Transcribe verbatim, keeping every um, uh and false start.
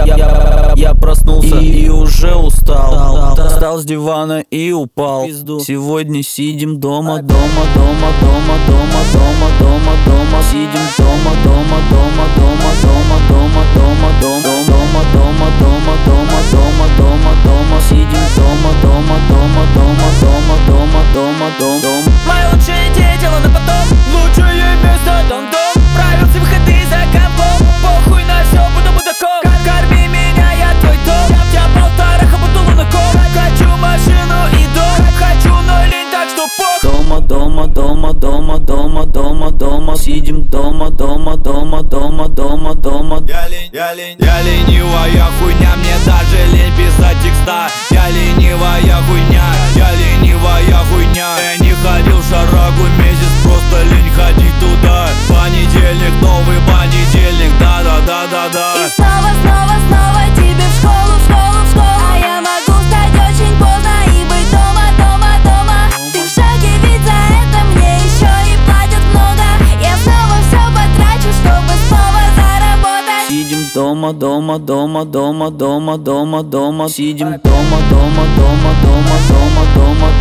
Я, я, я проснулся и, и уже устал. Встал с дивана и упал. Сегодня сидим дома, дома, дома, дома, дома, дома, дома, дома. Сидим дома, дома, дома, дома, дома, дома, дома, дома, дома, дома, дома, дома, дома, дома, дома. Сидим дома, дома, дома, дома, дома, дома, дома, дома, дома. Мои лучшие идеи дело на потом. Лучшее место дом-дом. Правил все выходы за компом. Похуй на все, буду мудаком. Корми меня, я твой дом. Я полтора буду лунаком. Хочу машину и дом. Хочу, но лень, так что похуй. Дома, дома, дома, дома, дома, дома, дома. Сидим дома, дома, дома, дома, дома, дома. Я лень, я лень, я ленивая хуйня. Мне даже лень писать текста. Я ленивая хуйня, я ленивая хуйня. Я не ходил в шарагу месяц, просто лень ходить туда. Понедельник, новый понедельник, да-да-да-да-да. И снова, снова, снова тебе в школу, в школу, в школу. А я могу встать очень поздно и быть дома, дома, дома. Ты в шоке, ведь за это мне еще и платят много. Я снова все потрачу, чтобы снова заработать. Сидим дома, дома, дома, дома, дома, дома, дома. Сидим дома, дома, дома, дома, дома, дома.